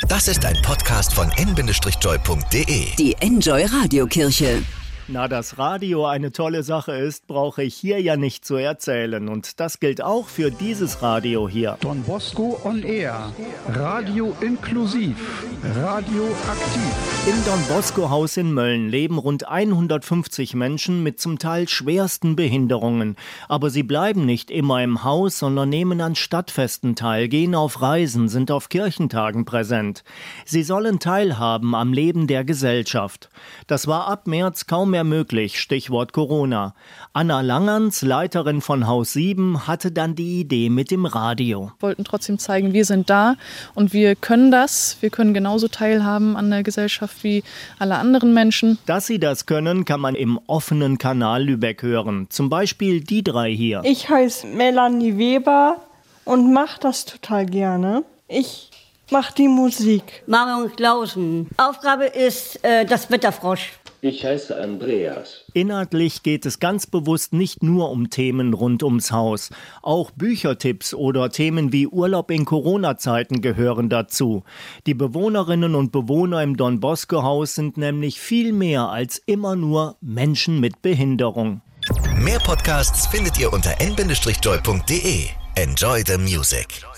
Das ist ein Podcast von n-joy.de. Die Enjoy Radiokirche. Na, dass Radio eine tolle Sache ist, brauche ich hier ja nicht zu erzählen. Und das gilt auch für dieses Radio hier. Don Bosco on Air. Radio inklusiv. Radio aktiv. Im Don Bosco Haus in Mölln leben rund 150 Menschen mit zum Teil schwersten Behinderungen. Aber sie bleiben nicht immer im Haus, sondern nehmen an Stadtfesten teil, gehen auf Reisen, sind auf Kirchentagen präsent. Sie sollen teilhaben am Leben der Gesellschaft. Das war ab März kaum mehr möglich, Stichwort Corona. Anna Langerns, Leiterin von Haus 7, hatte dann die Idee mit dem Radio. Wir wollten trotzdem zeigen, wir sind da und wir können das. Wir können genauso teilhaben an der Gesellschaft wie alle anderen Menschen. Dass sie das können, kann man im offenen Kanal Lübeck hören. Zum Beispiel die drei hier. Ich heiße Melanie Weber und mache das total gerne. Ich mache die Musik. Marion Klausen. Aufgabe ist das Wetterfrosch. Ich heiße Andreas. Inhaltlich geht es ganz bewusst nicht nur um Themen rund ums Haus. Auch Büchertipps oder Themen wie Urlaub in Corona-Zeiten gehören dazu. Die Bewohnerinnen und Bewohner im Don Bosco Haus sind nämlich viel mehr als immer nur Menschen mit Behinderung. Mehr Podcasts findet ihr unter n-joy.de. Enjoy the music.